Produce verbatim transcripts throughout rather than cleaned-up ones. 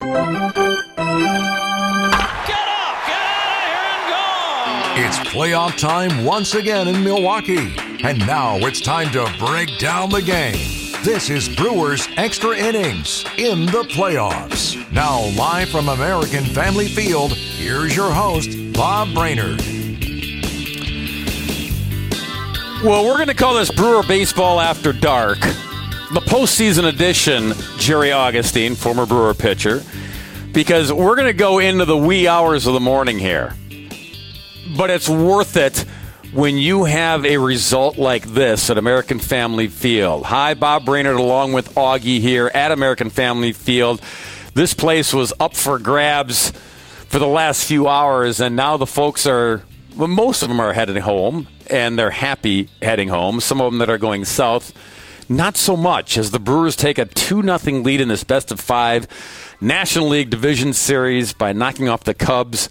It's playoff time once again in Milwaukee. And now it's time to break down the game. This is Brewers Extra Innings in the playoffs. Now live from American Family Field, here's your host, Bob Brainerd. Well, we're going to call this Brewer Baseball After Dark. The postseason edition, Jerry Augustine, former Brewer pitcher, because we're going to go into the wee hours of the morning here. But it's worth it when you have a result like this at American Family Field. Hi, Bob Brainerd along with Augie here at American Family Field. This place was up for grabs for the last few hours, and now the folks are, well, most of them are heading home, and they're happy heading home. Some of them that are going south, not so much, as the Brewers take a two nothing lead in this best of five National League Division Series by knocking off the Cubs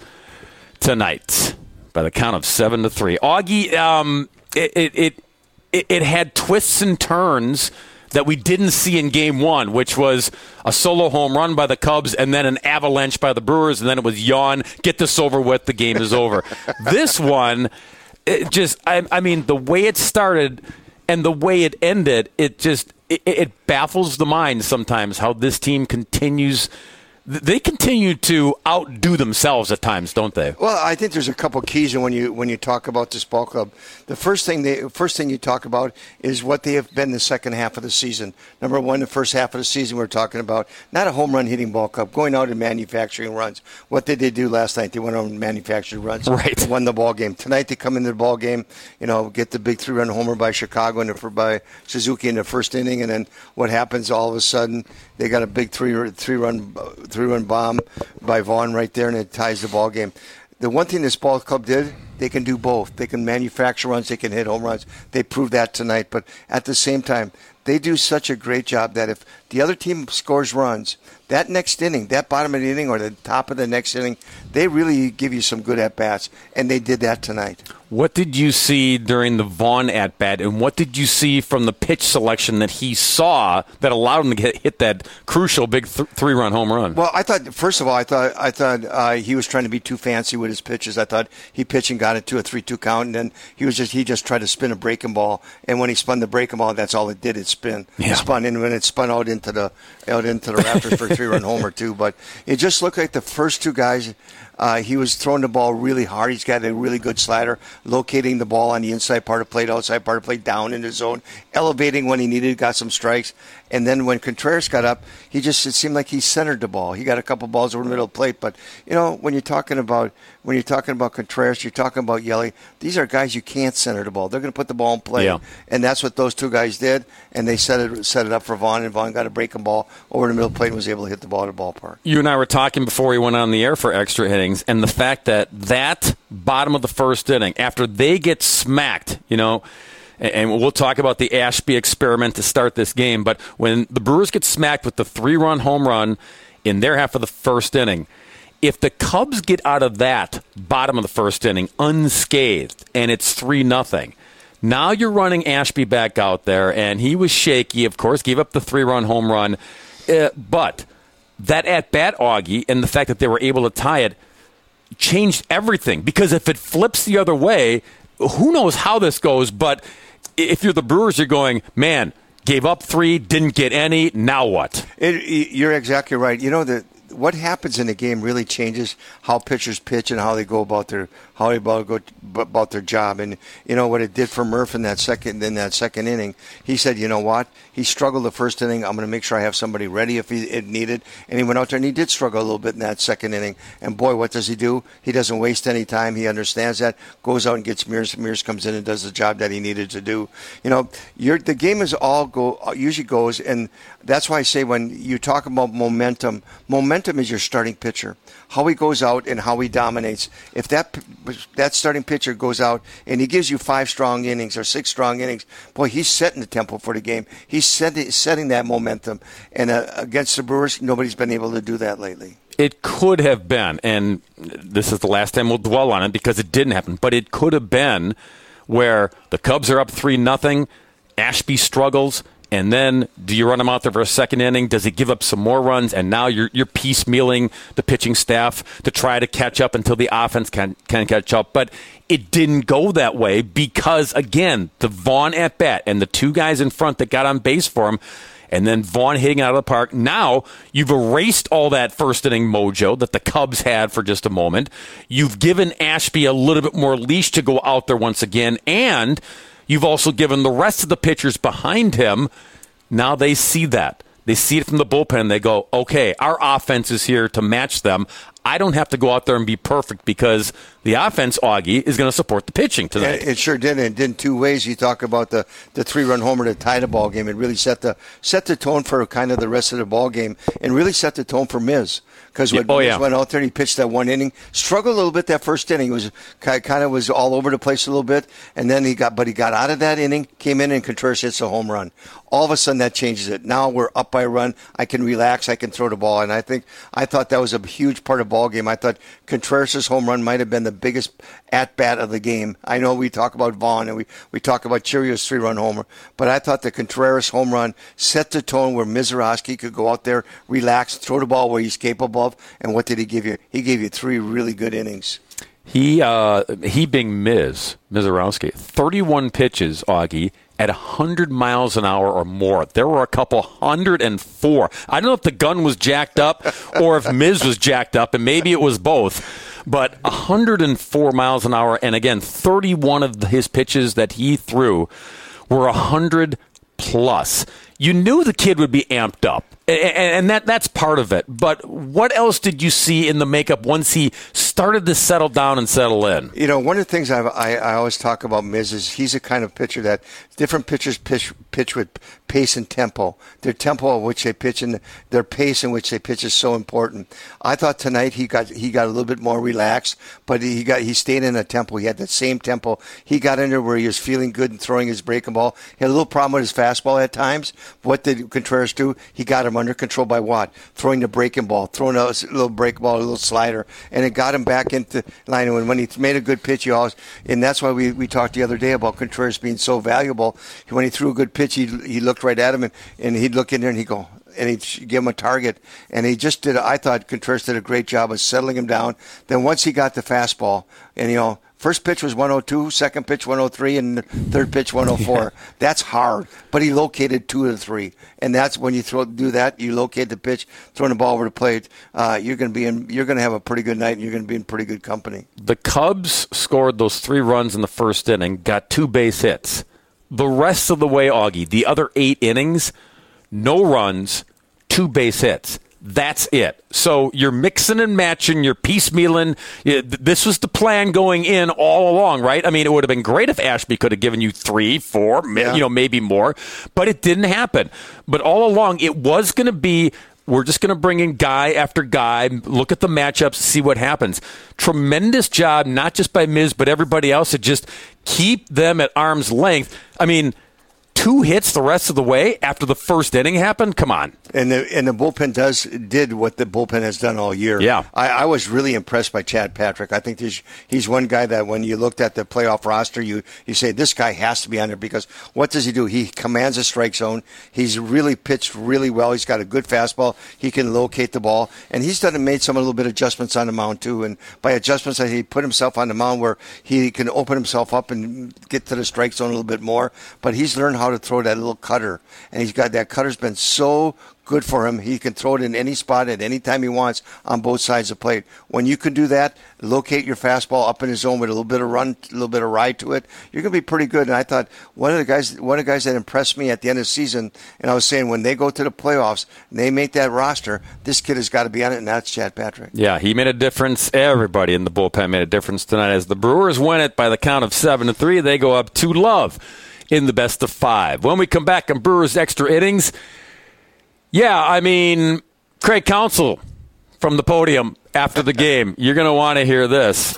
tonight by the count of seven to three. Augie, um, it, it it it had twists and turns that we didn't see in Game One, which was a solo home run by the Cubs and then an avalanche by the Brewers, and then it was yawn, get this over with, the game is over. This one, it just, I, I mean, the way it started and the way it ended, it just it, it baffles the mind sometimes how this team continues. They continue to outdo themselves at times, don't they? Well, I think there's a couple keys when you when you talk about this ball club. The first thing they first thing you talk about is what they have been the second half of the season. Number one, the first half of the season we're talking about not a home run hitting ball club, going out and manufacturing runs. What did they do last night? They went out and manufactured runs. Right. Won the ball game. Tonight they come into the ball game, you know, get the big three run homer by Chicago and by Suzuki in the first inning, and then what happens all of a sudden? They got a big three three run three run bomb by Vaughn right there, and it ties the ball game. The one thing this ball club did, they can do both. They can manufacture runs, they can hit home runs. They proved that tonight. But at the same time, they do such a great job that if the other team scores runs, that next inning, that bottom of the inning or the top of the next inning, they really give you some good at-bats, and they did that tonight. What did you see during the Vaughn at-bat, and what did you see from the pitch selection that he saw that allowed him to get, hit that crucial big th- three-run home run? Well, I thought, first of all, I thought I thought uh, he was trying to be too fancy with his pitches. I thought he pitched and got it to a three two count, and then he was just he just tried to spin a breaking ball, and when he spun the breaking ball, that's all it did. It spin. Yeah. It spun, and when it spun out into the out into the Raptors for a three-run homer too. But it just looked like the first two guys. Uh, he was throwing the ball really hard. He's got a really good slider, locating the ball on the inside part of plate, outside part of plate, down in the zone, elevating when he needed, got some strikes. And then when Contreras got up, he just it seemed like he centered the ball. He got a couple balls over the middle of the plate. But you know, when you're talking about when you're talking about Contreras, you're talking about Yelly. These are guys you can't center the ball. They're going to put the ball in play, yeah. And that's what those two guys did. And they set it set it up for Vaughn, and Vaughn got a breaking ball over the middle of the plate and was able to hit the ball at the ballpark. You and I were talking before we went on the air for extra innings, and the fact that that bottom of the first inning, after they get smacked, you know, and we'll talk about the Ashby experiment to start this game, but when the Brewers get smacked with the three-run home run in their half of the first inning, if the Cubs get out of that bottom of the first inning unscathed and it's three nothing, now you're running Ashby back out there, and he was shaky, of course, gave up the three-run home run, uh, but that at-bat, Augie, and the fact that they were able to tie it changed everything, because if it flips the other way, who knows how this goes, but if you're the Brewers, you're going, man, gave up three, didn't get any, now what? It, you're exactly right. You know, the, what happens in the game really changes how pitchers pitch and how they go about their how they about go about their job. And you know what it did for Murph in that second in that second inning. He said, you know what, he struggled the first inning. I'm going to make sure I have somebody ready if he it needed. And he went out there and he did struggle a little bit in that second inning. And boy, what does he do? He doesn't waste any time. He understands that. Goes out and gets Mears. Mears comes in and does the job that he needed to do. You know, you're, the game is all go usually goes, and that's why I say when you talk about momentum, momentum is your starting pitcher. How he goes out and how he dominates. If that that starting pitcher goes out and he gives you five strong innings or six strong innings, boy, he's setting the tempo for the game. He's setting, setting that momentum. And uh, against the Brewers, nobody's been able to do that lately. It could have been, and this is the last time we'll dwell on it because it didn't happen, but it could have been where the Cubs are up three nothing, Ashby struggles, And then do you run him out there for a second inning? Does he give up some more runs? And now you're you're piecemealing the pitching staff to try to catch up until the offense can, can catch up. But it didn't go that way because, again, the Vaughn at-bat and the two guys in front that got on base for him, and then Vaughn hitting out of the park. Now you've erased all that first inning mojo that the Cubs had for just a moment. You've given Ashby a little bit more leash to go out there once again, and you've also given the rest of the pitchers behind him. Now they see that. They see it from the bullpen. They go, okay, our offense is here to match them. I don't have to go out there and be perfect because the offense, Augie, is going to support the pitching tonight. It, it sure did, and it did in two ways. You talk about the, the three-run homer to tie the ball game. It really set the set the tone for kind of the rest of the ball game and really set the tone for Miz. Because when oh, Miz yeah. went out there and he pitched that one inning, struggled a little bit that first inning. He was kind of was all over the place a little bit, and then he got, but he got out of that inning, came in, and Contreras hits a home run. All of a sudden, that changes it. Now we're up by a run. I can relax. I can throw the ball, and I think I thought that was a huge part of the ball game. I thought Contreras' home run might have been the biggest at bat of the game. I know we talk about Vaughn and we, we talk about Chirios' three-run homer, but I thought the Contreras home run set the tone where Mizorowski could go out there, relax, throw the ball where he's capable of. And what did he give you? He gave you three really good innings. He uh, he being Miz Mizorowski, thirty-one pitches, Augie, at one hundred miles an hour or more. There were a couple hundred and four. I don't know if the gun was jacked up or if Miz was jacked up, and maybe it was both. But one hundred four miles an hour, and again, thirty-one of his pitches that he threw were one hundred plus. You knew the kid would be amped up, and that that's part of it. But what else did you see in the makeup once he started to settle down and settle in? You know, one of the things I've, I I always talk about Miz is he's a kind of pitcher that different pitchers pitch pitch with pace and tempo. Their tempo at which they pitch and their pace in which they pitch is so important. I thought tonight he got he got a little bit more relaxed, but he got he stayed in a tempo. He had that same tempo. He got in there where he was feeling good and throwing his breaking ball. He had a little problem with his fastball at times. What did Contreras do? He got him under control by what? Throwing the breaking ball, throwing a little break ball, a little slider, and it got him back into line. And when he made a good pitch, he always, and that's why we, we talked the other day about Contreras being so valuable. When he threw a good pitch, he he looked right at him, and, and he'd look in there and he'd go, and he'd give him a target. And he just did, I thought Contreras did a great job of settling him down. Then once he got the fastball, and, you know, first pitch was one oh two, second pitch one oh three, and third pitch one oh four. Yeah. That's hard. But he located two of the three. And that's when you throw do that, you locate the pitch, throwing the ball over the plate, uh, you're going to be in, you're going to have a pretty good night, and you're going to be in pretty good company. The Cubs scored those three runs in the first inning, got two base hits. The rest of the way, Augie, the other eight innings, no runs, two base hits. That's it. So you're mixing and matching, you're piecemealing. This was the plan going in all along, right? I mean, it would have been great if Ashby could have given you three, four, yeah. you know, maybe more, but it didn't happen. But all along, it was going to be, we're just going to bring in guy after guy, look at the matchups, see what happens. Tremendous job, not just by Miz, but everybody else to just keep them at arm's length. I mean, two hits the rest of the way after the first inning happened? Come on. And the and the bullpen does did what the bullpen has done all year. Yeah. I, I was really impressed by Chad Patrick. I think he's, he's one guy that when you looked at the playoff roster, you, you say this guy has to be on there because what does he do? He commands a strike zone. He's really pitched really well. He's got a good fastball. He can locate the ball. And he's done made some a little bit of adjustments on the mound, too. And by adjustments, he put himself on the mound where he can open himself up and get to the strike zone a little bit more. But he's learned how to throw that little cutter. And he's got that cutter's been so good for him. He can throw it in any spot at any time he wants on both sides of the plate. When you can do that, locate your fastball up in his zone with a little bit of run, a little bit of ride to it, you're going to be pretty good. And I thought one of the guys, one of the guys that impressed me at the end of the season, and I was saying when they go to the playoffs, and they make that roster, this kid has got to be on it, and that's Chad Patrick. Yeah, he made a difference. Everybody in the bullpen made a difference tonight as the Brewers win it by the count of seven to three. They go up two love in the best of five. When we come back on Brewers Extra Innings, yeah, I mean, Craig Counsell from the podium after the game. You're going to want to hear this.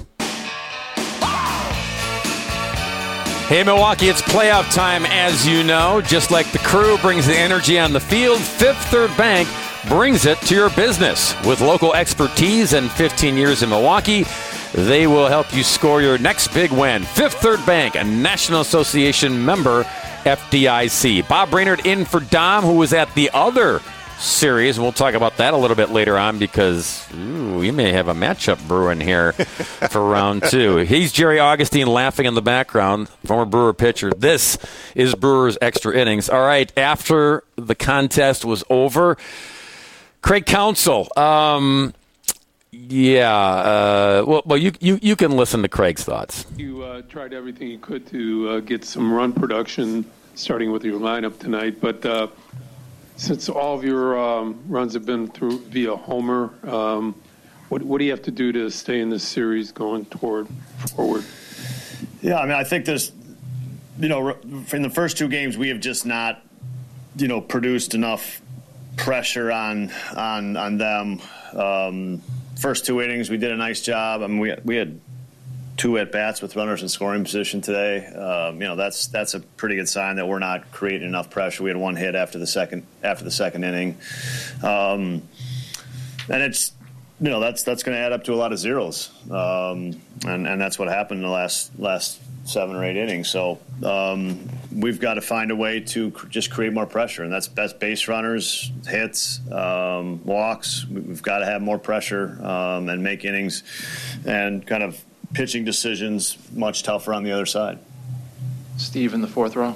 Hey, Milwaukee, it's playoff time, as you know. Just like the crew brings the energy on the field, Fifth Third Bank brings it to your business. With local expertise and fifteen years in Milwaukee, they will help you score your next big win. Fifth Third Bank, a National Association member, F D I C. Bob Brainerd in for Dom, who was at the other series. We'll talk about that a little bit later on because ooh, we may have a matchup brewing here for round two. He's Jerry Augustine laughing in the background, former Brewer pitcher. This is Brewers Extra Innings. All right, after the contest was over, Craig Counsell. Um, yeah, uh, well, well you, you, you can listen to Craig's thoughts. You uh, tried everything you could to uh, get some run production, starting with your lineup tonight, but uh, since all of your um, runs have been through via homer, um, what, what do you have to do to stay in this series going toward forward? Yeah, I mean, I think there's, you know, in the first two games, we have just not, you know, produced enough pressure on on on them. Um, first two innings, we did a nice job. I mean, we we had two at bats with runners in scoring position today. Um, you know, that's that's a pretty good sign that we're not creating enough pressure. We had one hit after the second after the second inning, um, and it's you know that's that's going to add up to a lot of zeros, um, and and that's what happened in the last last seven or eight innings. So um, we've got to find a way to cr- just create more pressure, and that's that's base runners, hits, um, walks. We've got to have more pressure um, and make innings, and kind of pitching decisions much tougher on the other side. Steve in the fourth row.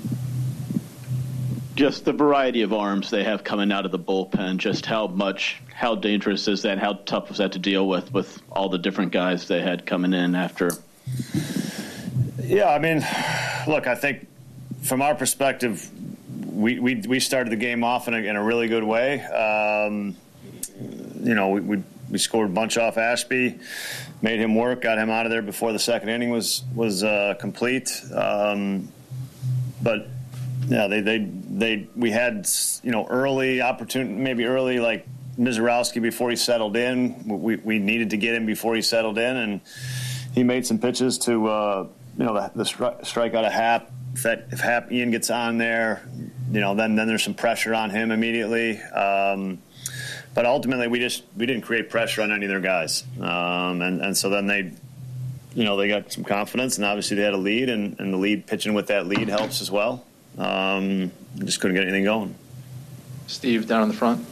Just the variety of arms they have coming out of the bullpen, just how much, how dangerous is that? How tough was that to deal with, with all the different guys they had coming in after? Yeah, I mean, look, I think from our perspective, we we, we started the game off in a, in a really good way. Um, you know, we, we we scored a bunch off Ashby, made him work, got him out of there before the second inning was was uh, complete. Um, but yeah, they they they we had you know early opportunity, maybe early like Mizorowski before he settled in. We we needed to get him before he settled in, and he made some pitches to uh, you know the, the stri- strike out of Happ. If that if Happ Ian gets on there, you know then then there's some pressure on him immediately. Um, But ultimately, we just we didn't create pressure on any of their guys, um, and and so then they, you know, they got some confidence, and obviously they had a lead, and, and the lead pitching with that lead helps as well. Um, just couldn't get anything going. Steve down in the front.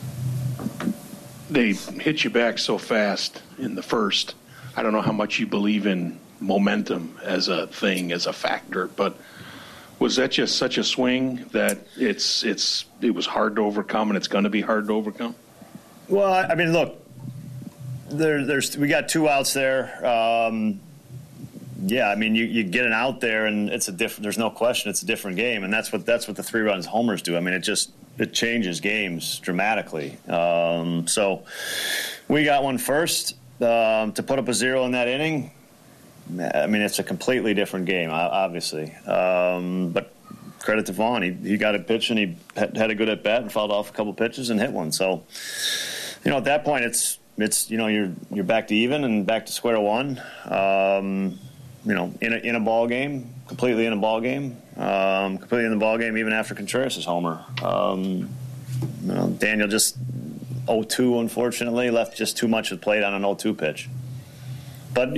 They hit you back so fast in the first. I don't know how much you believe in momentum as a thing, as a factor, but was that just such a swing that it's it's it was hard to overcome, and it's going to be hard to overcome? Well, I mean, look, there, there's we got two outs there. Um, yeah, I mean, you, you get an out there, and it's a different. There's no question, it's a different game, and that's what that's what the three runs homers do. I mean, it just it changes games dramatically. Um, so we got one first um, to put up a zero in that inning. I mean, it's a completely different game, obviously. Um, but credit to Vaughn. He, he got a pitch, and he had a good at-bat and fouled off a couple pitches and hit one. So, you know, at that point, it's, it's you know, you're you're back to even and back to square one, um, you know, in a, in a ball game, completely in a ball game, um, completely in the ball game even after Contreras' homer. Um, you know, Daniel just oh two, unfortunately, left just too much of the plate on an oh two pitch. But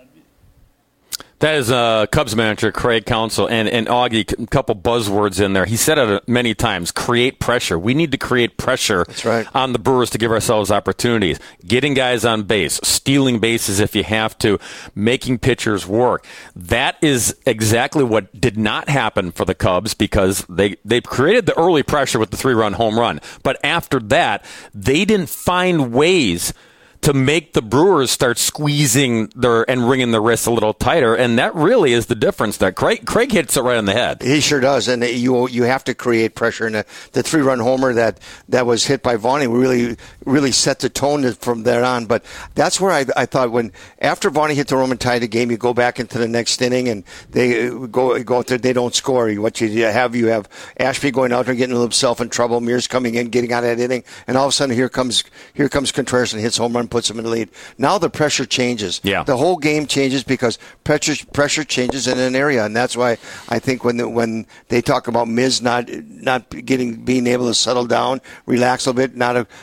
that is uh, Cubs manager Craig Counsell, and, and Augie, a couple buzzwords in there. He said it many times, create pressure. We need to create pressure That's right. on the Brewers to give ourselves opportunities. Getting guys on base, stealing bases if you have to, making pitchers work. That is exactly what did not happen for the Cubs because they, they created the early pressure with the three-run home run. But after that, they didn't find ways to make the Brewers start squeezing their and wringing their wrists a little tighter, and that really is the difference. That Craig, Craig hits it right on the head. He sure does, and you you have to create pressure. And the, the three-run homer that, that was hit by Vaughn really really set the tone from there on. But that's where I, I thought when after Vaughn hit the home and tied the game, you go back into the next inning and they go go out there, they don't score. What you have you have Ashby going out there getting himself in trouble, Mears coming in, getting out of that inning, and all of a sudden here comes here comes Contreras and hits home run, puts him in the lead. Now the pressure changes. Yeah. The whole game changes because pressure pressure changes in an area, and that's why I think when the, when they talk about Miz not not getting being able to settle down, relax a little bit, not a, not having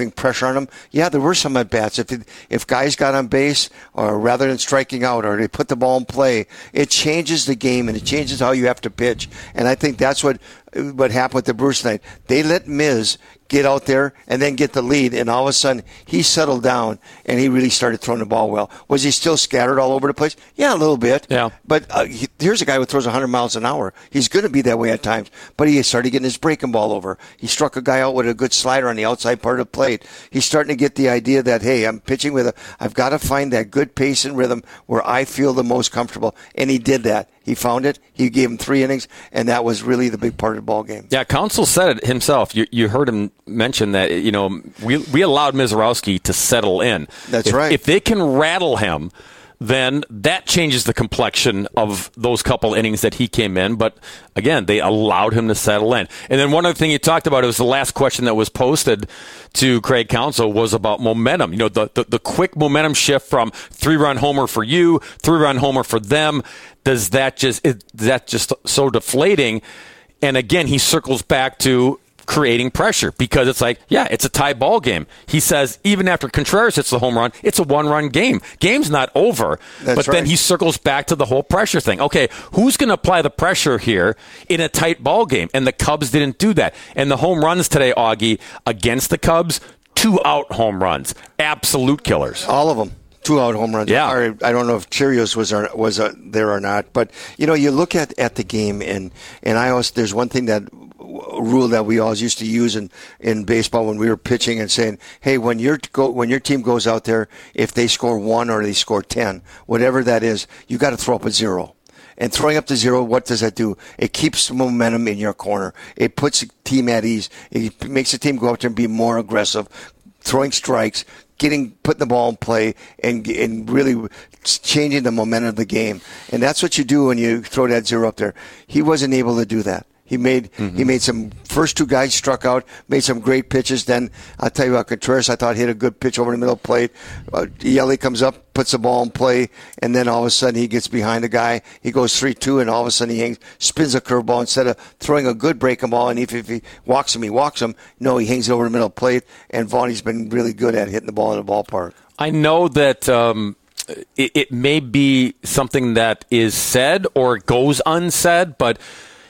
putting pressure on him. Yeah, there were some at bats. If it, if guys got on base, or rather than striking out, or they put the ball in play, it changes the game and it changes how you have to pitch. And I think that's what what happened with the Brewers tonight. They let Miz get out there and then get the lead, and all of a sudden he settled down and he really started throwing the ball well. Was he still scattered all over the place? Yeah, a little bit. Yeah. But uh, he, here's a guy who throws one hundred miles an hour. He's going to be that way at times. But he started getting his breaking ball over. He struck a guy out with a good slider on the outside part of the plate. He's starting to get the idea that, hey, I'm pitching with a, I've got to find that good pace and rhythm where I feel the most comfortable. And he did that. He found it. He gave him three innings, and that was really the big part of the ball game. Yeah, Counsell said it himself. You, you heard him mention that, you know, we we allowed Mizorowski to settle in. That's if, right. If they can rattle him, then that changes the complexion of those couple innings that he came in. But, again, they allowed him to settle in. And then one other thing you talked about, it was the last question that was posted to Craig Counsell, was about momentum. You know, the, the, the quick momentum shift from three-run homer for you, three-run homer for them. Does that just is that just so deflating? And, again, he circles back to creating pressure, because it's like, yeah, it's a tie ball game. He says even after Contreras hits the home run, it's a one-run game. Game's not over. That's but right. Then he circles back to the whole pressure thing. Okay, who's going to apply the pressure here in a tight ball game? And the Cubs didn't do that. And the home runs today, Augie, against the Cubs, two out home runs, absolute killers. All of them. Two-out home runs. Yeah. Or, I don't know if Cheerios was or, was uh, there or not, but you know, you look at, at the game, and and I always there's one thing that a rule that we always used to use in, in baseball when we were pitching and saying, hey, when your go when your team goes out there, if they score one or they score ten, whatever that is, you got to throw up a zero. And throwing up the zero, what does that do? It keeps momentum in your corner. It puts the team at ease. It makes the team go out there and be more aggressive, throwing strikes, getting putting the ball in play, and and really changing the momentum of the game. And that's what you do when you throw that zero up there. He wasn't able to do that. He made mm-hmm. he made some first two guys struck out, made some great pitches. Then I'll tell you about Contreras. I thought hit a good pitch over the middle of the plate. Uh, Yelly comes up, puts the ball in play, and then all of a sudden he gets behind the guy. He goes three two, and all of a sudden he hangs, spins a curveball instead of throwing a good breaking ball. And if, if he walks him, he walks him. No, he hangs it over the middle of the plate. And Vaughny's been really good at hitting the ball in the ballpark. I know that um, it, it may be something that is said or goes unsaid, but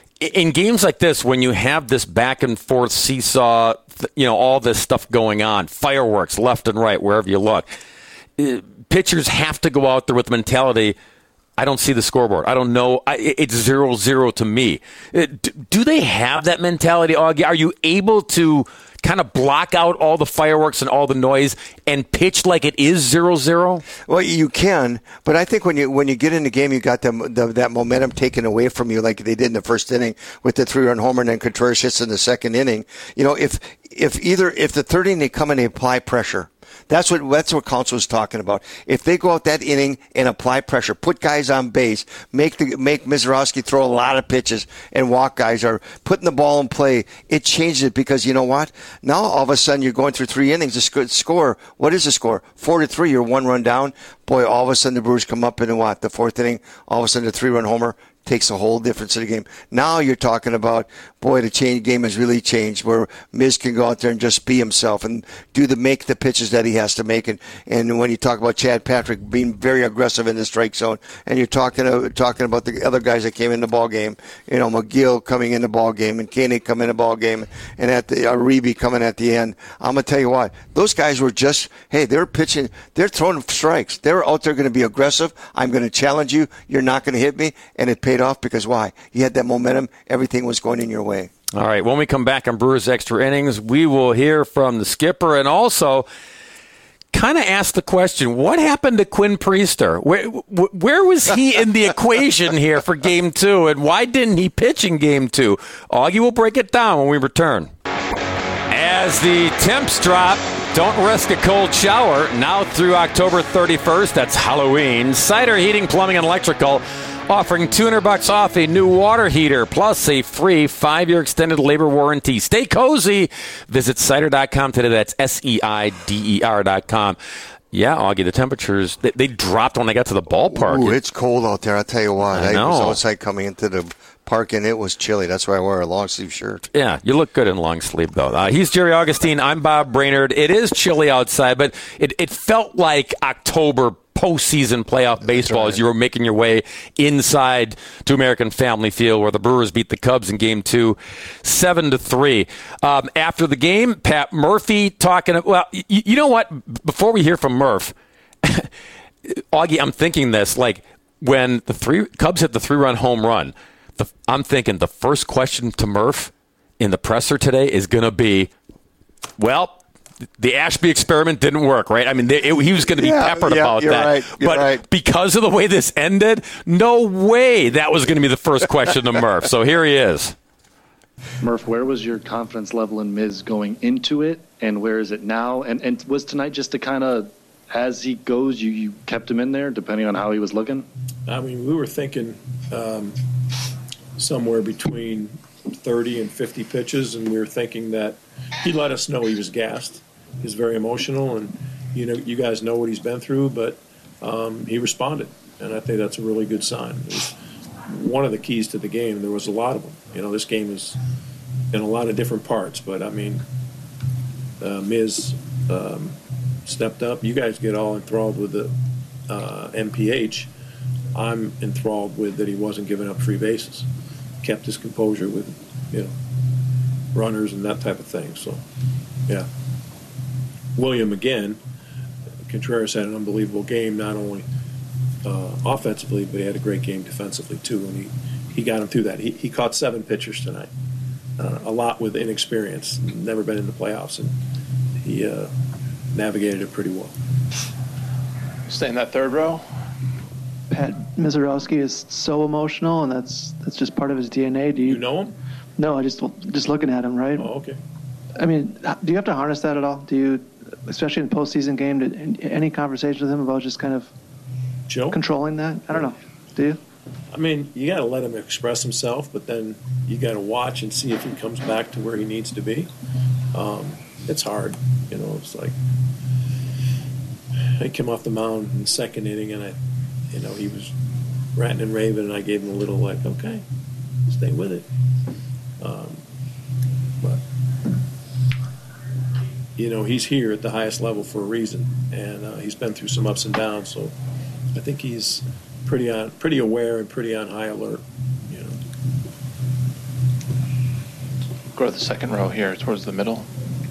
in games like this, when you have this back and forth seesaw, you know, all this stuff going on, fireworks left and right, wherever you look, pitchers have to go out there with the mentality, I don't see the scoreboard. I don't know. It's zero zero to me. Do they have that mentality, Augie? Are you able to kind of block out all the fireworks and all the noise and pitch like it is zero zero? Well, you can, but I think when you when you get in the game, you got the, the, that momentum taken away from you, like they did in the first inning with the three-run homer, and then Contreras hits in the second inning. You know, if if either if the third inning they come and they apply pressure. That's what that's what Counsell was talking about. If they go out that inning and apply pressure, put guys on base, make the make Mizorowski throw a lot of pitches and walk guys, or putting the ball in play, it changes it, because you know what? Now all of a sudden you're going through three innings. The score, what is the score? Four to three. You're one run down. Boy, all of a sudden the Brewers come up in what the fourth inning. All of a sudden the three run homer takes a whole difference in the game. Now you're talking about, boy, the change game has really changed, where Miz can go out there and just be himself and do the make the pitches that he has to make. And, and when you talk about Chad Patrick being very aggressive in the strike zone, and you're talking uh, talking about the other guys that came in the ball game, you know, McGill coming in the ball game, and Koenig coming in the ball game, and at the Uribe coming at the end. I'm gonna tell you what, those guys were just, hey, they're pitching, they're throwing strikes. They're out there going to be aggressive. I'm going to challenge you. You're not going to hit me, and it paid off, because why? You had that momentum. Everything was going in your way. All right, when we come back on Brewers Extra Innings, we will hear from the skipper and also kind of ask the question, what happened to Quinn Priester? Where, where was he in the equation here for Game two, and why didn't he pitch in Game two? Augie will break it down when we return. As the temps drop, don't risk a cold shower. Now through October thirty-first, that's Halloween. Cider Heating, Plumbing, and Electrical offering two hundred bucks off a new water heater, plus a free five-year extended labor warranty. Stay cozy. Visit cider dot com today. That's S E I D E R dot com. Yeah, Augie, the temperatures, they, they dropped when they got to the ballpark. Ooh, it's cold out there. I'll tell you what. I, I know. was outside coming into the park and it was chilly. That's why I wear a long sleeve shirt. Yeah, you look good in long sleeve, though. Uh, he's Jerry Augustine. I'm Bob Brainerd. It is chilly outside, but it, it felt like October postseason playoff baseball right. as you were making your way inside to American Family Field, where the Brewers beat the Cubs in Game Two, seven to three. Um, after the game, Pat Murphy talking. Well, y- you know what? Before we hear from Murph, Augie, I'm thinking this like when the three Cubs hit the three-run home run. The, I'm thinking the first question to Murph in the presser today is going to be, well, the Ashby experiment didn't work, right? I mean, they, it, he was going to be yeah, peppered yeah, about you're that. Right, you're but right. because of the way this ended, no way that was going to be the first question to Murph. So here he is. Murph, where was your confidence level in Miz going into it, and where is it now? And and was tonight just to kind of, as he goes, you, you kept him in there, depending on how he was looking? I mean, we were thinking um, somewhere between thirty and fifty pitches, and we were thinking that he let us know he was gassed. He's very emotional, and you know, you guys know what he's been through, but um, he responded, and I think that's a really good sign. It was one of the keys to the game. There was a lot of them. You know, this game is in a lot of different parts, but I mean, uh, Miz um, stepped up. You guys get all enthralled with the uh, M P H. I'm enthralled with that he wasn't giving up free bases, kept his composure with, you know, runners and that type of thing. So, yeah. William, again, Contreras had an unbelievable game, not only uh, offensively, but he had a great game defensively, too, and he, he got him through that. He, he caught seven pitchers tonight, uh, a lot with inexperience, never been in the playoffs, and he uh, navigated it pretty well. Stay in that third row. Pat Mizorowski is so emotional, and that's that's just part of his D N A. Do you, you know him? No, I just just looking at him, right? Oh, okay. I mean, do you have to harness that at all? Do you, especially in the postseason game, did any conversation with him about just kind of Joe? controlling that? I don't know. Do you? I mean, you got to let him express himself, but then you got to watch and see if he comes back to where he needs to be. Um, it's hard, you know. It's like I came off the mound in the second inning, and I, you know, he was ranting and raving, and I gave him a little like, okay, stay with it. Um, but you know, he's here at the highest level for a reason, and uh, he's been through some ups and downs. So I think he's pretty on, pretty aware and pretty on high alert. You know. Go to the second row here, towards the middle.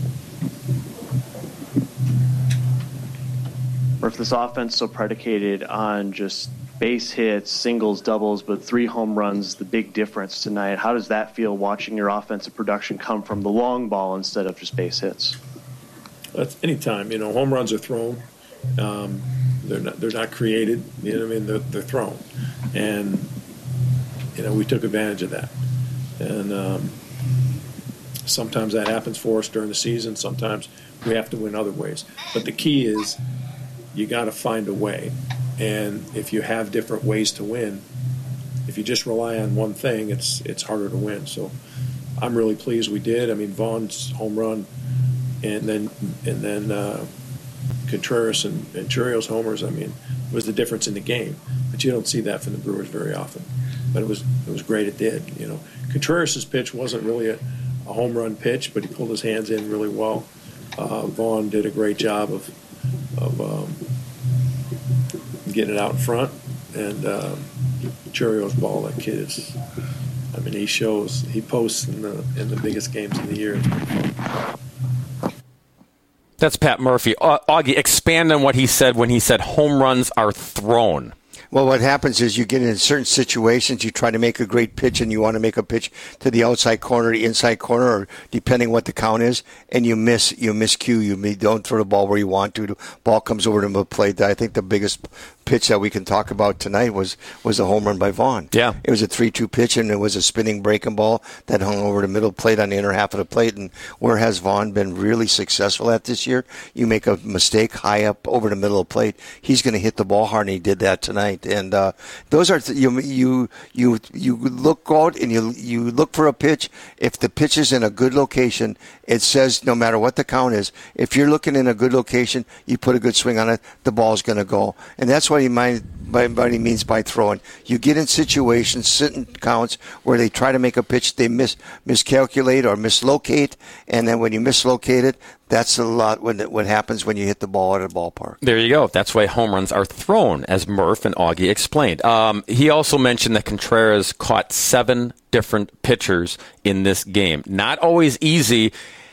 Murph, this offense so predicated on just base hits, singles, doubles, but three home runs, the big difference tonight. How does that feel watching your offensive production come from the long ball instead of just base hits? That's anytime, you know, home runs are thrown. Um, they're not they're not created. You know what I mean? They're, they're thrown, and you know we took advantage of that. And um, sometimes that happens for us during the season. Sometimes we have to win other ways. But the key is you got to find a way. And if you have different ways to win, if you just rely on one thing, it's it's harder to win. So I'm really pleased we did. I mean, Vaughn's home run. And then, and then uh, Contreras and, and Churrio's homers. I mean, was the difference in the game. But you don't see that from the Brewers very often. But it was it was great. It did. You know, Contreras' pitch wasn't really a, a home run pitch, but he pulled his hands in really well. Uh, Vaughn did a great job of of um, getting it out in front. And um, Churrio's ball, that kid is. I mean, he shows. He posts in the in the biggest games of the year. That's Pat Murphy. Uh, Augie, expand on what he said when he said home runs are thrown. Well, what happens is you get in certain situations, you try to make a great pitch, and you want to make a pitch to the outside corner, the inside corner, or depending what the count is, and you miss, you miscue, you don't throw the ball where you want to. The ball comes over to the plate. I think the biggest pitch that we can talk about tonight was was the home run by Vaughn. Yeah, it was a three two pitch, and it was a spinning breaking ball that hung over the middle plate on the inner half of the plate. And where has Vaughn been really successful at this year? You make a mistake high up over the middle of the plate, he's going to hit the ball hard, and he did that tonight. tonight. And uh, those are you you you you look out and you you look for a pitch. If the pitch is in a good location, it says no matter what the count is, if you're looking in a good location, you put a good swing on it, the ball's going to go. And that's what he mind, by, by he means by throwing. You get in situations, sitting counts where they try to make a pitch, they mis miscalculate or mislocate, and then when you mislocate it, that's a lot when what happens when you hit the ball at a ballpark. There you go. That's why home runs are thrown, as Murph and Augie explained. Um, he also mentioned that Contreras caught seven different pitchers in this game. Not always easy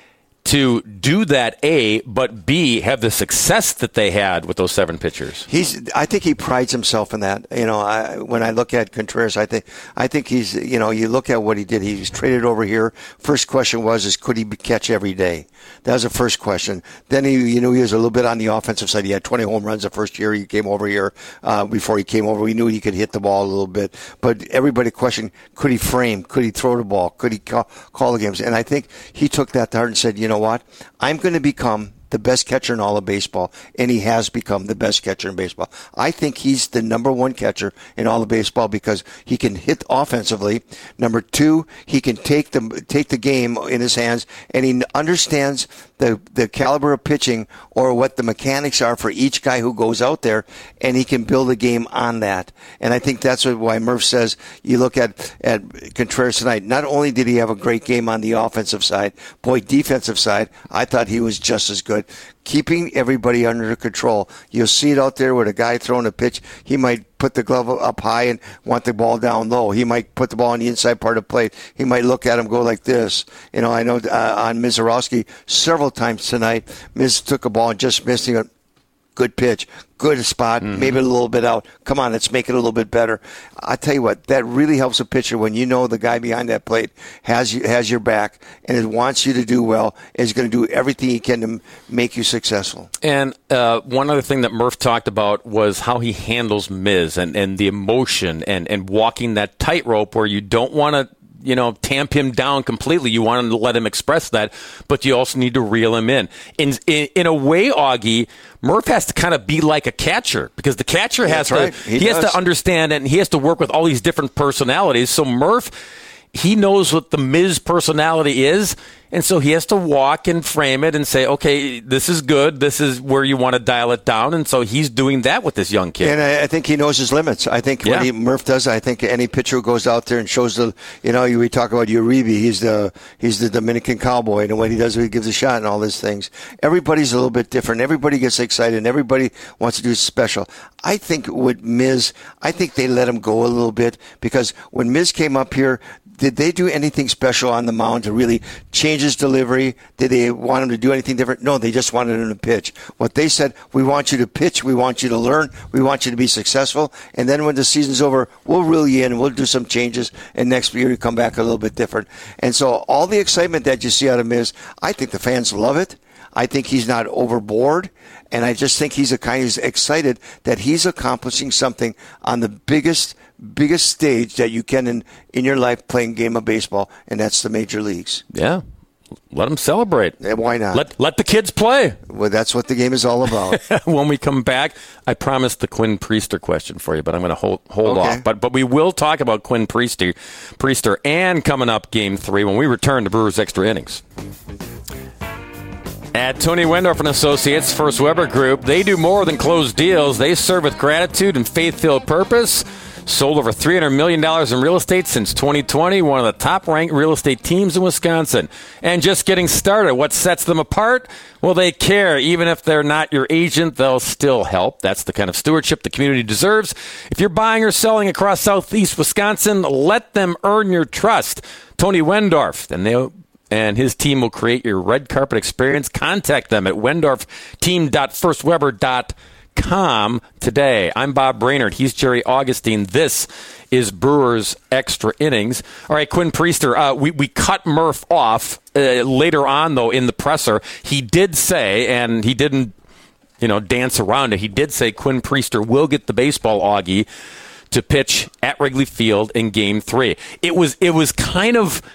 to do that, A, but B, have the success that they had with those seven pitchers. He's. I think he prides himself in that. You know, I, when I look at Contreras, I think I think he's. You know, you look at what he did. He was traded over here. First question was, is could he catch every day? That was the first question. Then he, you know, he was a little bit on the offensive side. He had twenty home runs the first year he came over here. Uh, before he came over, we knew he could hit the ball a little bit. But everybody questioned, could he frame? Could he throw the ball? Could he call, call the games? And I think he took that to heart and said, you know what? I'm going to become the best catcher in all of baseball, and he has become the best catcher in baseball. I think he's the number one catcher in all of baseball because he can hit offensively. Number two, he can take the take the game in his hands, and he understands the the caliber of pitching or what the mechanics are for each guy who goes out there, and he can build a game on that. And I think that's why Murph says you look at at Contreras tonight. Not only did he have a great game on the offensive side, boy, defensive side, I thought he was just as good. Keeping everybody under control. You'll see it out there with a guy throwing a pitch. He might put the glove up high and want the ball down low. He might put the ball on the inside part of the plate. He might look at him, go like this. You know, I know uh, on Mizorowski several times tonight, Miz took a ball and just missing it. Good pitch, good spot, mm-hmm. maybe a little bit out. Come on, let's make it a little bit better. I tell you what, that really helps a pitcher when you know the guy behind that plate has you, has your back and it wants you to do well. Is going to do everything he can to make you successful. And uh, one other thing that Murph talked about was how he handles Miz and, and the emotion and, and walking that tightrope where you don't want to, you know, tamp him down completely. You want him to let him express that, but you also need to reel him in. In in, in a way, Augie, Murph has to kind of be like a catcher because the catcher has That's to right. he, he has does. to understand and he has to work with all these different personalities. So Murph, he knows what the Miz personality is, and so he has to walk and frame it and say, okay, this is good. This is where you want to dial it down. And so he's doing that with this young kid. And I, I think he knows his limits. I think yeah. what he, Murph does, I think any pitcher who goes out there and shows the, you know, we talk about Uribe. He's the he's the Dominican cowboy, and what he does, he gives a shot and all these things. Everybody's a little bit different. Everybody gets excited, and everybody wants to do special. I think with Miz, I think they let him go a little bit because when Miz came up here, did they do anything special on the mound to really change his delivery? Did they want him to do anything different? No, they just wanted him to pitch. What they said, we want you to pitch, we want you to learn, we want you to be successful, and then when the season's over, we'll reel you in, we'll do some changes, and next year you come back a little bit different. And so all the excitement that you see out of Miz, I think the fans love it. I think he's not overboard, and I just think he's a kind who's excited that he's accomplishing something on the biggest biggest stage that you can in, in your life playing a game of baseball, and that's the major leagues. Yeah. Let them celebrate. Yeah, why not? Let let the kids play. Well, that's what the game is all about. When we come back, I promised the Quinn Priester question for you, but I'm going to hold hold okay. off. But but we will talk about Quinn Priester, Priester and coming up Game three when we return to Brewers Extra Innings. At Tony Wendorf and Associates, First Weber Group, they do more than close deals. They serve with gratitude and faith-filled purpose. Sold over three hundred million dollars in real estate since twenty twenty, one of the top-ranked real estate teams in Wisconsin. And just getting started, what sets them apart? Well, they care. Even if they're not your agent, they'll still help. That's the kind of stewardship the community deserves. If you're buying or selling across southeast Wisconsin, let them earn your trust. Tony Wendorf, and they'll and his team will create your red carpet experience. Contact them at wendorf team dot first weber dot com today. I'm Bob Brainerd. He's Jerry Augustine. This is Brewers Extra Innings. All right, Quinn Priester, uh, we, we cut Murph off uh, later on, though, in the presser. He did say, and he didn't, you know, dance around it, he did say Quinn Priester will get the baseball, Augie, to pitch at Wrigley Field in Game three. It was, it was kind of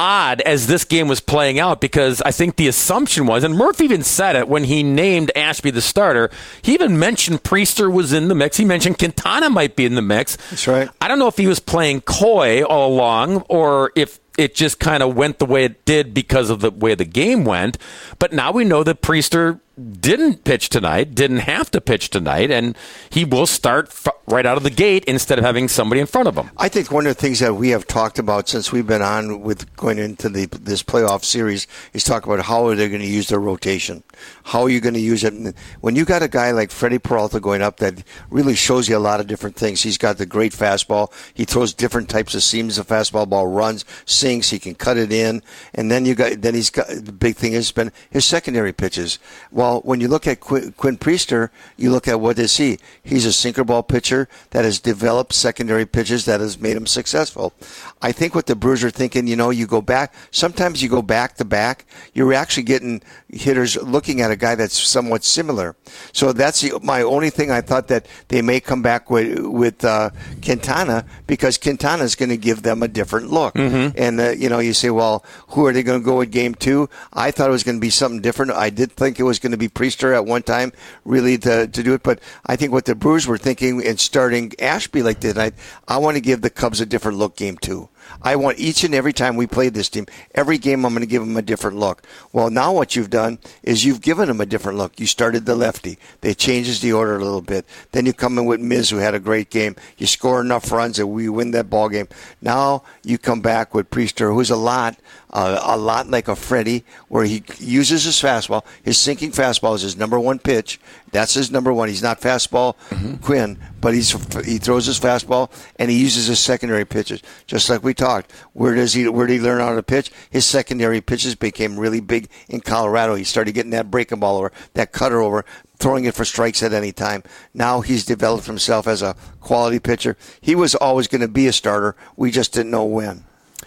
odd as this game was playing out because I think the assumption was, and Murphy even said it when he named Ashby the starter, he even mentioned Priester was in the mix. He mentioned Quintana might be in the mix. That's right. I don't know if he was playing coy all along or if it just kind of went the way it did because of the way the game went. But now we know that Priester didn't pitch tonight, didn't have to pitch tonight, and he will start f- right out of the gate instead of having somebody in front of him. I think one of the things that we have talked about since we've been on with going into the this playoff series is talk about how are they going to use their rotation. How are you going to use it? And when you got a guy like Freddie Peralta going up, that really shows you a lot of different things. He's got the great fastball. He throws different types of seams. The fastball ball runs, sinks. He can cut it in, and then you got then he's got the big thing has been his secondary pitches. Well, when you look at Quinn, Quinn Priester, you look at what is he? He's a sinker ball pitcher that has developed secondary pitches that has made him successful. I think what the Brewers are thinking, you know, you go back. Sometimes you go back to back. You're actually getting hitters looking at a guy that's somewhat similar. So that's the, my only thing. I thought that they may come back with with uh, Quintana because Quintana is going to give them a different look. Mm-hmm. And uh, you know, you say, well, who are they going to go with game two? I thought it was going to be something different. I did think it was going to be Priester at one time, really to to do it. But I think what the Brewers were thinking in starting Ashby like tonight, I want to give the Cubs a different look game two. I want each and every time we play this team, every game I'm going to give them a different look. Well, now what you've done is you've given them a different look. You started the lefty. They changes the order a little bit. Then you come in with Miz, who had a great game. You score enough runs that we win that ball game. Now you come back with Priester, who's a lot, uh, a lot like a Freddie, where he uses his fastball. His sinking fastball is his number one pitch. That's his number one. He's not fastball mm-hmm. Quinn, but he's he throws his fastball and he uses his secondary pitches. Just like we talked. Where does he where did he learn how to pitch? His secondary pitches became really big in Colorado. He started getting that breaking ball over, that cutter over, throwing it for strikes at any time. Now he's developed himself as a quality pitcher. He was always going to be a starter. We just didn't know when.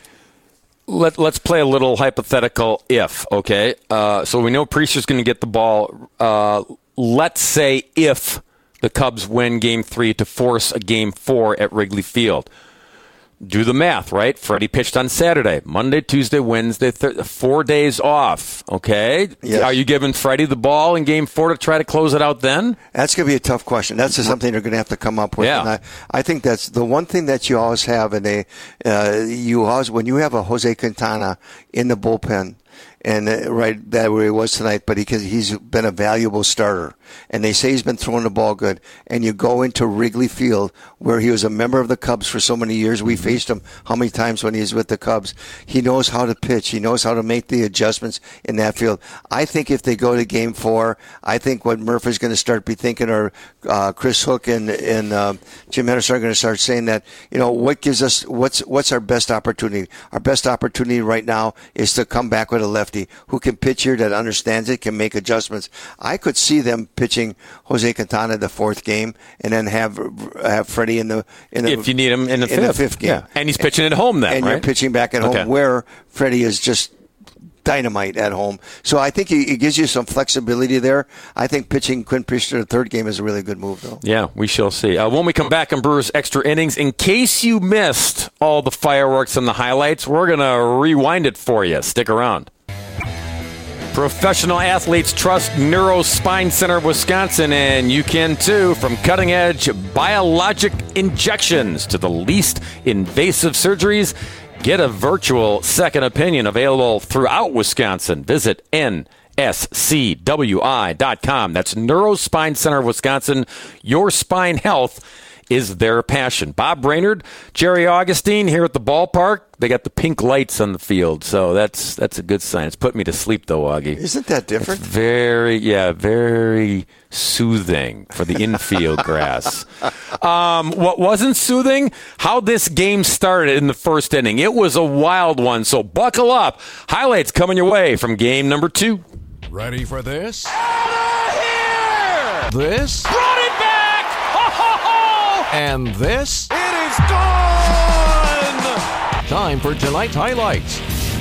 Let, let's play a little hypothetical if, okay? Uh, so we know Priester's going to get the ball. Uh, let's say if the Cubs win game three to force a game four at Wrigley Field. Do the math, right? Freddie pitched on Saturday, Monday, Tuesday, Wednesday, th- four days off, okay? Yes. Are you giving Freddie the ball in game four to try to close it out then? That's going to be a tough question. That's just something they're going to have to come up with. Yeah. And I, I think that's the one thing that you always have in a, uh, you always, when you have a Jose Quintana in the bullpen, and uh, right that where he was tonight, but because he, he's been a valuable starter, and they say he's been throwing the ball good. And you go into Wrigley Field, where he was a member of the Cubs for so many years. We faced him how many times when he was with the Cubs. He knows how to pitch. He knows how to make the adjustments in that field. I think if they go to Game Four, I think what Murphy's going to start be thinking, or uh, Chris Hook and and uh, Jim Henderson are going to start saying that, you know, what gives us what's what's our best opportunity? Our best opportunity right now is to come back with a lefty who can pitch here, that understands it, can make adjustments. I could see them pitching Jose Quintana the fourth game, and then have have Freddie in the in the, if you need him in the, in fifth. the fifth game. Yeah. And he's pitching at home then, and right? you're pitching back at okay. home, where Freddie is just dynamite at home. So I think it gives you some flexibility there. I think pitching Quinn Priester the third game is a really good move, though. Yeah, we shall see. Uh, when we come back on Brewers Extra Innings, in case you missed all the fireworks and the highlights, we're going to rewind it for you. Stick around. Professional athletes trust Neuro Spine Center of Wisconsin, and you can too. From cutting-edge biologic injections to the least invasive surgeries, get a virtual second opinion available throughout Wisconsin. Visit N S C W I dot com. That's Neuro Spine Center of Wisconsin. Your spine health is their passion. Bob Brainerd, Jerry Augustine here at the ballpark. They got the pink lights on the field, so that's that's a good sign. It's put me to sleep, though, Augie. Isn't that different? It's very, yeah, very soothing for the infield grass. Um, what wasn't soothing? How this game started in the first inning. It was a wild one, so buckle up. Highlights coming your way from game number two. Ready for this? Out of here! This? Brought it back! Ho, ho, ho! And this? It is gone! Time for tonight's highlights.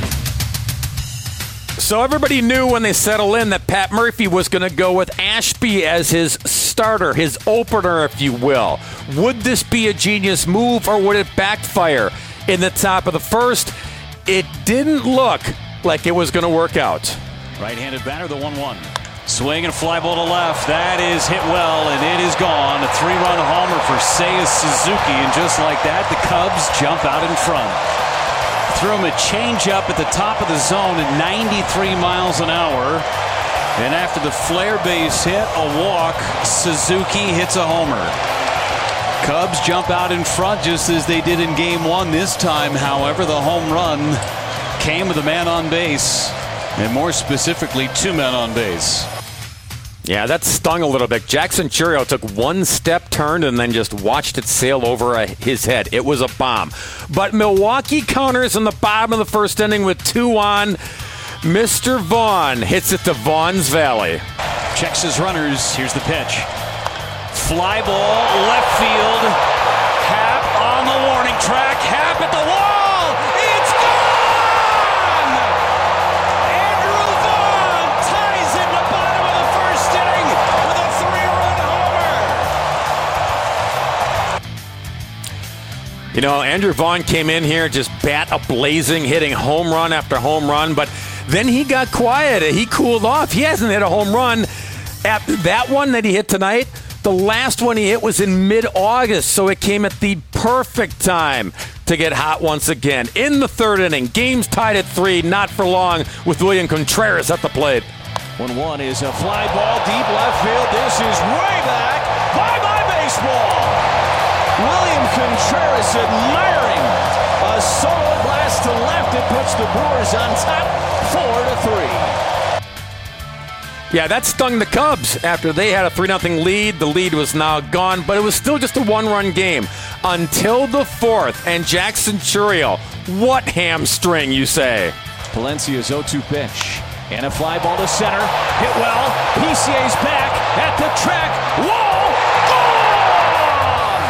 So everybody knew when they settled in that Pat Murphy was going to go with Ashby as his starter, his opener, if you will. Would this be a genius move, or would it backfire? In the top of the first, it didn't look like it was going to work out. Right-handed batter, the one one. Swing and fly ball to left. That is hit well, and it is gone. A three-run homer for Seiya Suzuki, and just like that, the Cubs jump out in front. Threw him a changeup at the top of the zone at ninety-three miles an hour. And after the flare base hit, a walk, Suzuki hits a homer. Cubs jump out in front just as they did in game one. This time, however, the home run came with a man on base, and more specifically, two men on base. Yeah, that stung a little bit. Jackson Chourio took one step, turned, and then just watched it sail over uh, his head. It was a bomb. But Milwaukee counters in the bottom of the first inning with two on. Mister Vaughn hits it to Vaughn's Valley. Checks his runners. Here's the pitch. Fly ball, left field. Happ on the warning track. Happ at the wall. It's gone! Andrew Vaughn ties it in the bottom of the first inning with a three-run homer. You know, Andrew Vaughn came in here just bat a-blazing, hitting home run after home run, but then he got quiet. He cooled off. He hasn't hit a home run. After that one that he hit tonight, the last one he hit was in mid-August, so it came at the perfect time to get hot once again. In the third inning, game's tied at three, not for long, with William Contreras at the plate. one one is a fly ball deep left field. This is way back. Bye-bye baseball. William Contreras admiring a solo blast to left. It puts the Brewers on top, four to three. Yeah, that stung the Cubs after they had a three nothing lead. The lead was now gone, but it was still just a one-run game until the fourth. And Jackson Chourio, what hamstring, you say? Palencia's oh two pitch. And a fly ball to center. Hit well. P C A's back at the track. Whoa! Gone!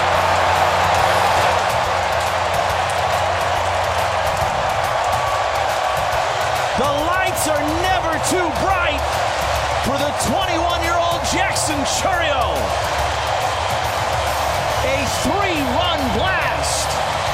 The lights are never too bright for the twenty-one-year-old Jackson Chourio. A three-run blast.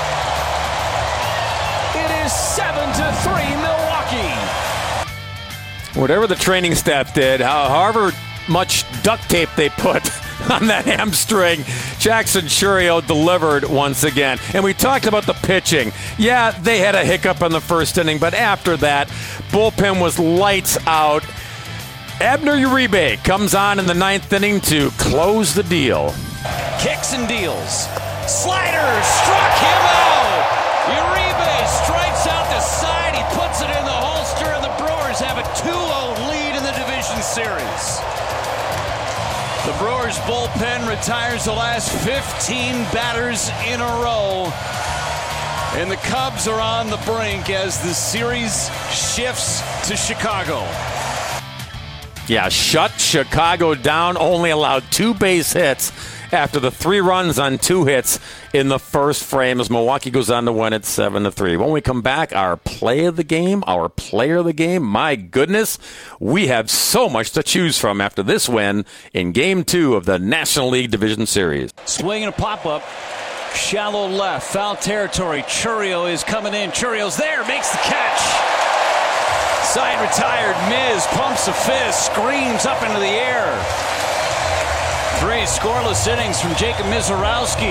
It is seven to three Milwaukee. Whatever the training staff did, however much duct tape they put on that hamstring, Jackson Chourio delivered once again. And we talked about the pitching. Yeah, they had a hiccup in the first inning, but after that, bullpen was lights out. Abner Uribe comes on in the ninth inning to close the deal. Kicks and deals. Slider struck him out. Uribe strikes out the side. He puts it in the holster, and the Brewers have a two oh lead in the division series. The Brewers bullpen retires the last fifteen batters in a row. And the Cubs are on the brink as the series shifts to Chicago. Yeah, shut Chicago down, only allowed two base hits after the three runs on two hits in the first frame as Milwaukee goes on to win it seven to three. When we come back, our play of the game, our player of the game, my goodness, we have so much to choose from after this win in Game two of the National League Division Series. Swing and a pop-up. Shallow left, foul territory. Chourio is coming in. Churio's there, makes the catch. Side retired, Miz pumps a fist, screams up into the air. Three scoreless innings from Jacob Mizorowski.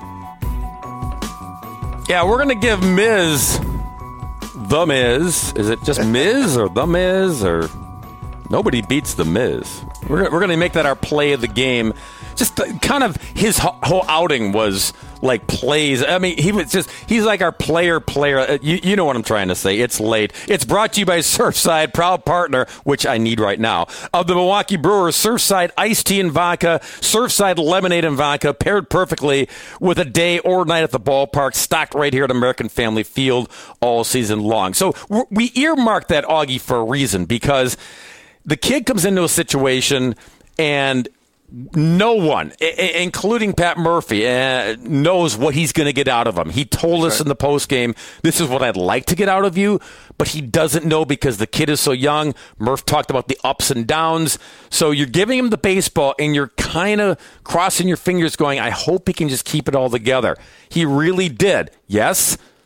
Yeah, we're going to give Miz, the Miz, is it just Miz or the Miz or nobody beats the Miz? We're, we're going to make that our play of the game. Just the, kind of his whole outing was like plays. I mean, he was just, he's like our player, player. You, you know what I'm trying to say. It's late. It's brought to you by Surfside, proud partner, which I need right now, of the Milwaukee Brewers. Surfside iced tea and vodka, Surfside lemonade and vodka, paired perfectly with a day or night at the ballpark, stocked right here at American Family Field all season long. So we earmarked that Augie for a reason, because the kid comes into a situation and no one, including Pat Murphy, uh, knows what he's going to get out of him. He told us in the postgame, this is what I'd like to get out of you, but he doesn't know because the kid is so young. Murph talked about the ups and downs. So you're giving him the baseball, and you're kind of crossing your fingers going, I hope he can just keep it all together. He really did. Yes?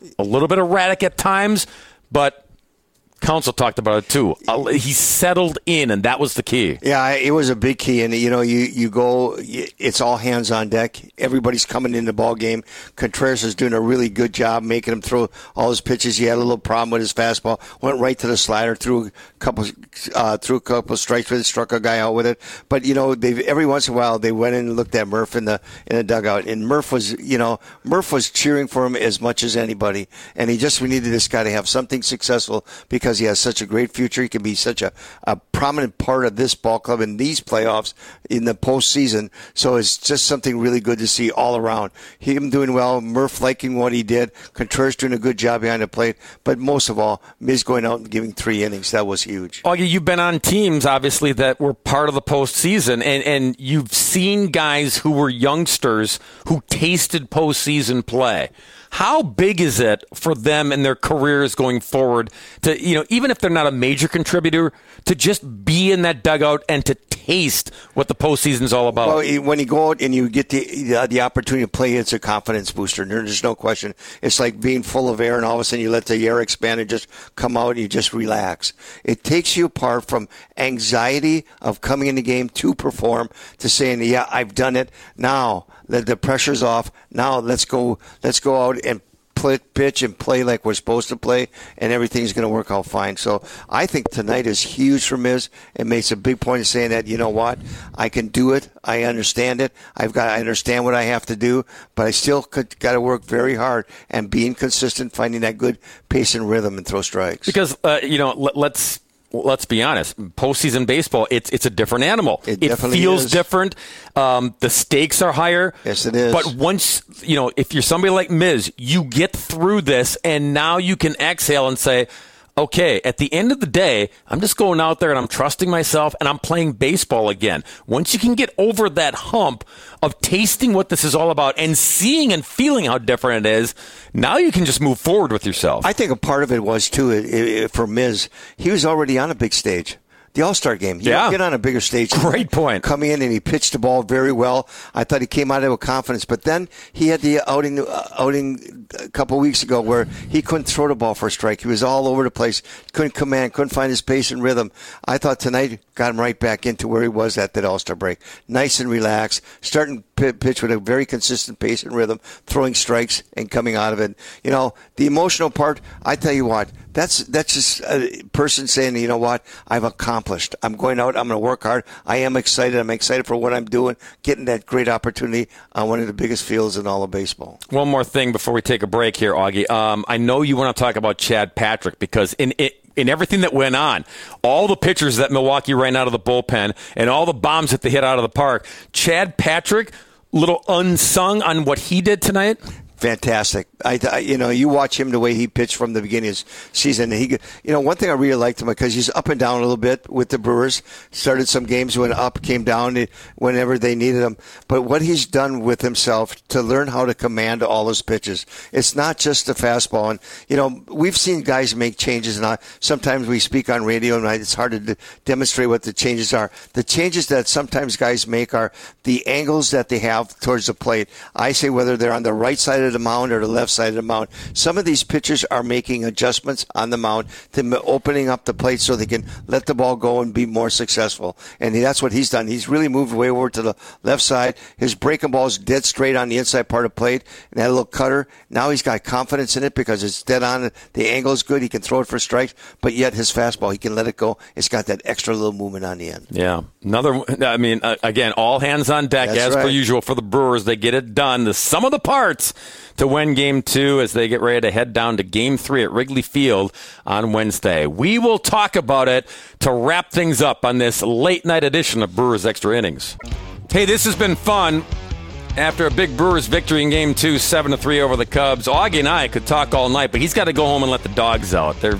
a little bit erratic at times, but Council talked about it too. He settled in, and that was the key. Yeah, it was a big key. And, you know, you, you go, it's all hands on deck. Everybody's coming in the ball game. Contreras is doing a really good job making him throw all his pitches. He had a little problem with his fastball. Went right to the slider, threw a couple, uh, threw a couple strikes with it, struck a guy out with it. But, you know, they every once in a while they went in and looked at Murph in the in the dugout. And Murph was, you know, Murph was cheering for him as much as anybody. And he just, we needed this guy to have something successful because because he has such a great future. He can be such a, a prominent part of this ball club in these playoffs in the postseason. So it's just something really good to see all around. Him doing well, Murph liking what he did, Contreras doing a good job behind the plate, but most of all, Miz going out and giving three innings. That was huge. Augie, you've been on teams, obviously, that were part of the postseason, and, and you've seen guys who were youngsters who tasted postseason play. How big is it for them and their careers going forward to, you know, even if they're not a major contributor, to just be in that dugout and to taste what the postseason is all about? Well, when you go out and you get the uh, the opportunity to play, it's a confidence booster. There's no question. It's like being full of air, and all of a sudden you let the air expand and just come out and you just relax. It takes you apart from anxiety of coming in the game to perform to saying, yeah, I've done it. Now that the pressure's off, now let's go, let's go out and play, pitch and play like we're supposed to play, and everything's going to work out fine. So I think tonight is huge for Miz. It makes a big point of saying that, you know what, I can do it. I understand it. I've got, I understand what I have to do, but I still got to work very hard and being consistent, finding that good pace and rhythm and throw strikes. Because, uh, you know, let, let's, Let's be honest. Postseason baseball, it's it's a different animal. It, it feels is. different. Um, the stakes are higher. Yes, it is. But once, you know, if you're somebody like Miz, you get through this, and now you can exhale and say, okay, at the end of the day, I'm just going out there and I'm trusting myself and I'm playing baseball again. Once you can get over that hump of tasting what this is all about and seeing and feeling how different it is, now you can just move forward with yourself. I think a part of it was, too, it, it, for Miz, he was already on a big stage. The All-Star game. He yeah. get on a bigger stage. Great point. Come in and he pitched the ball very well. I thought he came out of it with confidence. But then he had the outing uh, outing a couple weeks ago where he couldn't throw the ball for a strike. He was all over the place. Couldn't command. Couldn't find his pace and rhythm. I thought tonight got him right back into where he was at that All-Star break. Nice and relaxed. Starting p- pitch with a very consistent pace and rhythm. Throwing strikes and coming out of it. You know, the emotional part, I tell you what, that's that's just a person saying, you know what, I've accomplished. I'm going out. I'm going to work hard. I am excited. I'm excited for what I'm doing, getting that great opportunity on one of the biggest fields in all of baseball. One more thing before we take a break here, Augie. Um, I know you want to talk about Chad Patrick because in it, in everything that went on, all the pitchers that Milwaukee ran out of the bullpen and all the bombs that they hit out of the park, Chad Patrick, little unsung on what he did tonight. Fantastic. I, I, you know, you watch him the way he pitched from the beginning of the season. He, you know, one thing I really liked him because he's up and down a little bit with the Brewers. Started some games, went up, came down whenever they needed him. But what he's done with himself to learn how to command all his pitches. It's not just the fastball. And, you know, we've seen guys make changes, and I, sometimes we speak on radio, and it's hard to d- demonstrate what the changes are. The changes that sometimes guys make are the angles that they have towards the plate. I say whether they're on the right side of the mound or the left side of the mound. Some of these pitchers are making adjustments on the mound to opening up the plate so they can let the ball go and be more successful. And that's what he's done. He's really moved way over to the left side. His breaking ball is dead straight on the inside part of the plate. And that little cutter, now he's got confidence in it because it's dead on. The angle is good. He can throw it for strikes. But yet his fastball, he can let it go. It's got that extra little movement on the end. Yeah. Another, I mean, uh, again, all hands on deck That's as right. per usual for the Brewers. They get it done. The sum of the parts to win game two as they get ready to head down to game three at Wrigley Field on Wednesday. We will talk about it to wrap things up on this late night edition of Brewers Extra Innings. Hey, this has been fun. After a big Brewers victory in game two, seven to three over the Cubs, Augie and I could talk all night, but he's got to go home and let the dogs out. They're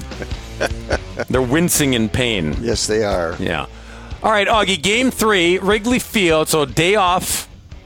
they're wincing in pain. Yes, they are. Yeah. All right, Augie, game three, Wrigley Field, so day off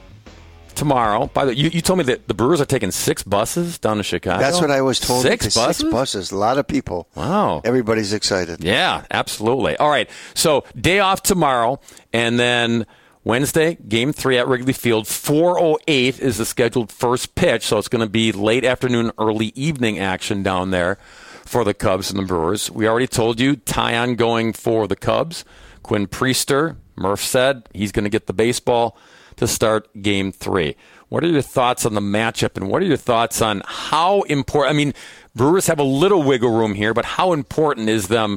tomorrow. By the way, you, you told me that the Brewers are taking six buses down to Chicago. That's what I was told. Six buses? Six buses. A lot of people. Wow. Everybody's excited. Yeah, absolutely. All right. So day off tomorrow, and then Wednesday, game three at Wrigley Field. four oh eight is the scheduled first pitch, so it's going to be late afternoon, early evening action down there for the Cubs and the Brewers. We already told you, Taillon going for the Cubs. Quinn Priester, Murph said he's going to get the baseball to start game three. What are your thoughts on the matchup, and what are your thoughts on how important, I mean, Brewers have a little wiggle room here, but how important is them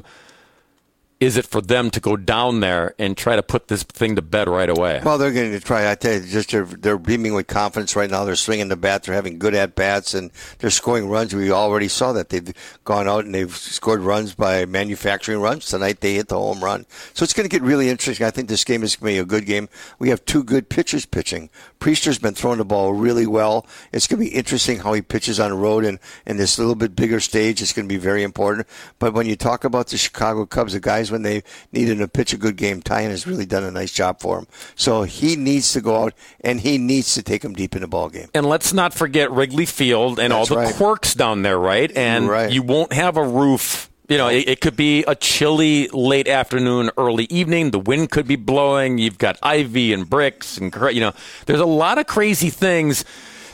is it for them to go down there and try to put this thing to bed right away? Well, they're going to try. I tell you, just they're, they're beaming with confidence right now. They're swinging the bat. They're having good at-bats, and they're scoring runs. We already saw that. They've gone out and they've scored runs by manufacturing runs. Tonight they hit the home run. So it's going to get really interesting. I think this game is going to be a good game. We have two good pitchers pitching. Priester's been throwing the ball really well. It's going to be interesting how he pitches on the road and, and this little bit bigger stage. It's going to be very important. But when you talk about the Chicago Cubs, the guys, when they needed to pitch a good game, Taillon has really done a nice job for him. So he needs to go out, and he needs to take him deep in the ball game. And let's not forget Wrigley Field and That's all the right. quirks down there, right? And right. you won't have a roof. You know, it, it could be a chilly late afternoon, early evening. The wind could be blowing. You've got ivy and bricks, and you know, there's a lot of crazy things.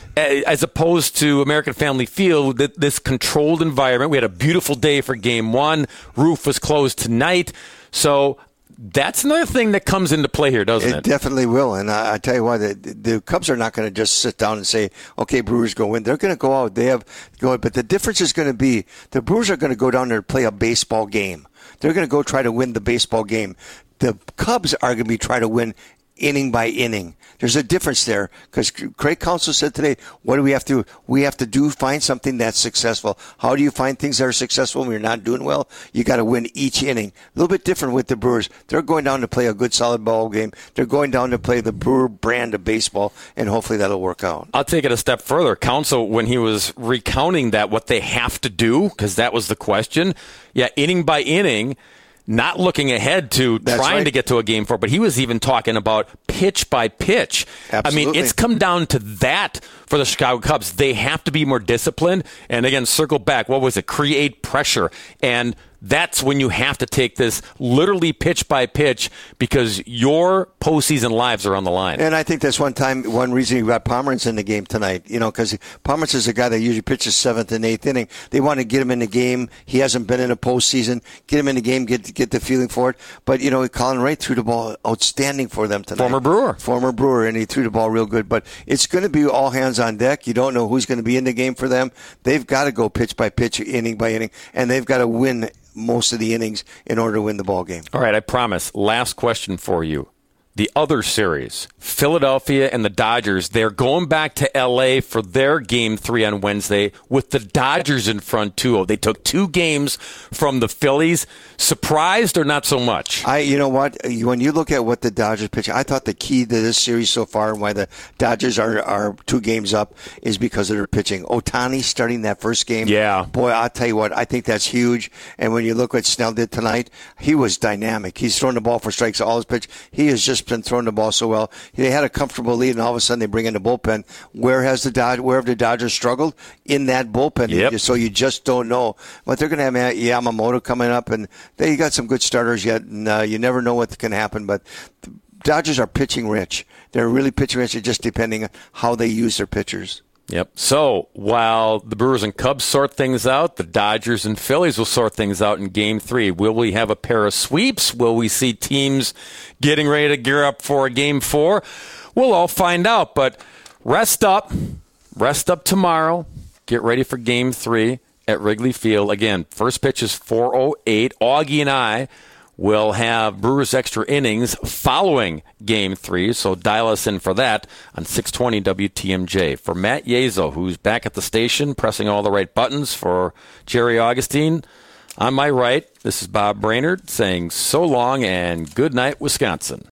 As opposed to American Family Field, this controlled environment. We had a beautiful day for game one. Roof was closed tonight. So that's another thing that comes into play here, doesn't it? It definitely will. And I, I tell you what, the, the Cubs are not going to just sit down and say, okay, Brewers go in. They're going to go out. They have go. But the difference is going to be the Brewers are going to go down there and play a baseball game. They're going to go try to win the baseball game. The Cubs are going to be trying to win inning by inning. There's a difference there because Craig Counsell said today, what do we have to we have to do? Find something that's successful. How do you find things that are successful when you're not doing well? You got to win each inning. A little bit different with the Brewers. They're going down to play a good, solid ball game. They're going down to play the Brewer brand of baseball, and hopefully that'll work out. I'll take it a step further. Counsell, when he was recounting that, what they have to do, because that was the question, yeah, inning by inning, not looking ahead to That's trying right. to get to a game four, but he was even talking about pitch by pitch. Absolutely. I mean, it's come down to that for the Chicago Cubs. They have to be more disciplined. And again, circle back. What was it? Create pressure. And that's when you have to take this literally pitch by pitch because your postseason lives are on the line. And I think that's one time, one reason you got Pomeranz in the game tonight. You know, because Pomeranz is a guy that usually pitches seventh and eighth inning. They want to get him in the game. He hasn't been in a postseason. Get him in the game. Get get the feeling for it. But you know, Colin Wright threw the ball outstanding for them tonight. Former Brewer, former Brewer, and he threw the ball real good. But it's going to be all hands on deck. You don't know who's going to be in the game for them. They've got to go pitch by pitch, inning by inning, and they've got to win most of the innings in order to win the ball game. All right, I promise. Last question for you. The other series, Philadelphia and the Dodgers, they're going back to L A for their game three on Wednesday with the Dodgers in front two oh. They took two games from the Phillies. Surprised or not so much? I, you know what? When you look at what the Dodgers pitch, I thought the key to this series so far and why the Dodgers are, are two games up is because of their pitching. Ohtani starting that first game. Yeah. Boy, I'll tell you what, I think that's huge. And when you look what Snell did tonight, he was dynamic. He's throwing the ball for strikes all his pitch. He is just been throwing the ball so well. They had a comfortable lead, and all of a sudden they bring in the bullpen. Where has the Dodge? Where have the Dodgers struggled? In that bullpen. Yep. So you just don't know. But they're going to have Yamamoto coming up, and they got some good starters yet, and uh, you never know what can happen. But the Dodgers are pitching rich. They're really pitching rich, just depending on how they use their pitchers. Yep. So while the Brewers and Cubs sort things out, the Dodgers and Phillies will sort things out in game three. Will we have a pair of sweeps? Will we see teams getting ready to gear up for a game four? We'll all find out. But rest up. Rest up tomorrow. Get ready for game three at Wrigley Field. Again, first pitch is four oh eight. Augie and I will have Brewers Extra Innings following Game three, so dial us in for that on six twenty W T M J. For Matt Yezo, who's back at the station, pressing all the right buttons, for Jerry Augustine, on my right, this is Bob Brainerd saying so long and good night, Wisconsin.